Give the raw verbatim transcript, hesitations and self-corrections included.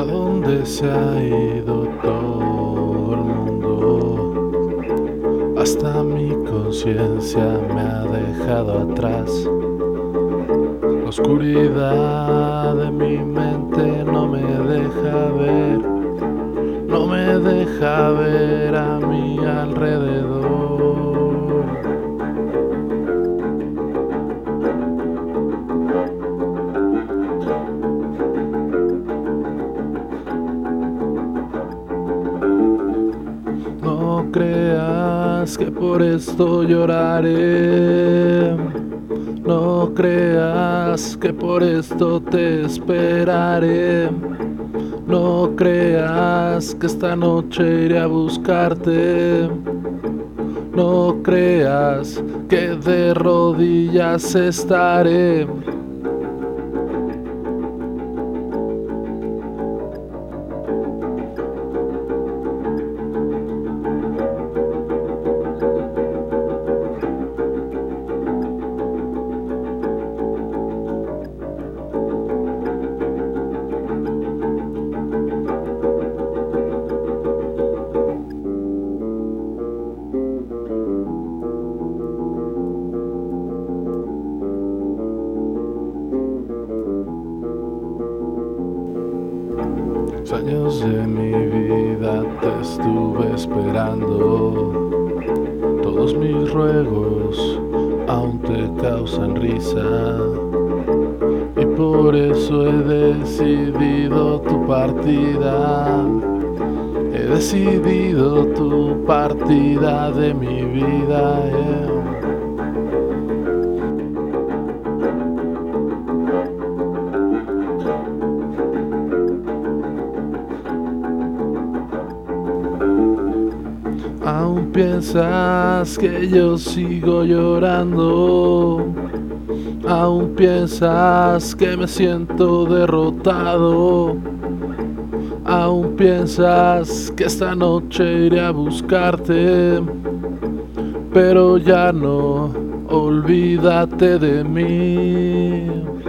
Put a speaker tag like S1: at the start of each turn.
S1: ¿A dónde se ha ido todo el mundo? Hasta mi conciencia me ha dejado atrás. La oscuridad de mi mente no me deja ver, no me deja ver a mi alrededor. No creas que por esto lloraré, no creas que por esto te esperaré, no creas que esta noche iré a buscarte, no creas que de rodillas estaré. Años de mi vida te estuve esperando, todos mis ruegos aún te causan risa, y por eso he decidido tu partida, he decidido tu partida de mi vida. Yeah. Aún piensas que yo sigo llorando, aún piensas que me siento derrotado, aún piensas que esta noche iré a buscarte, pero ya no, olvídate de mí.